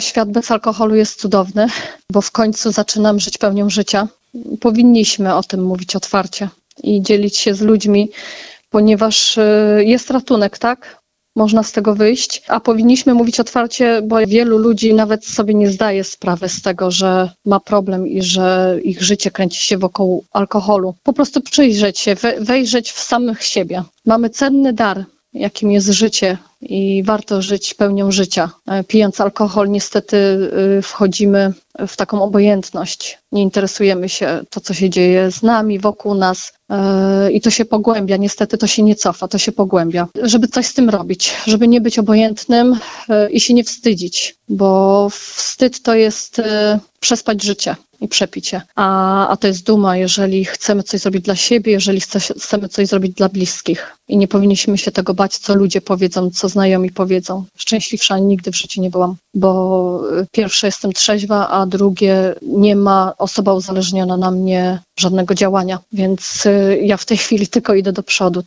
Świat bez alkoholu jest cudowny, bo w końcu zaczynam żyć pełnią życia. Powinniśmy o tym mówić otwarcie i dzielić się z ludźmi, ponieważ jest ratunek, tak? Można z tego wyjść, a powinniśmy mówić otwarcie, bo wielu ludzi nawet sobie nie zdaje sprawy z tego, że ma problem i że ich życie kręci się wokół alkoholu. Po prostu przyjrzeć się, wejrzeć w samych siebie. Mamy cenny dar, jakim jest życie i warto żyć pełnią życia. Pijąc alkohol niestety wchodzimy w taką obojętność. Nie interesujemy się to, co się dzieje z nami, wokół nas i to się pogłębia. Niestety to się nie cofa, to się pogłębia. Żeby coś z tym robić, żeby nie być obojętnym i się nie wstydzić, bo wstyd to jest przespać życie i przepicie. A to jest duma, jeżeli chcemy coś zrobić dla siebie, jeżeli chcemy coś zrobić dla bliskich. I nie powinniśmy się tego bać, co ludzie powiedzą, co znajomi powiedzą. Szczęśliwsza nigdy w życiu nie byłam, bo pierwsze jestem trzeźwa, a drugie nie ma osoba uzależniona na mnie żadnego działania. Więc ja w tej chwili tylko idę do przodu.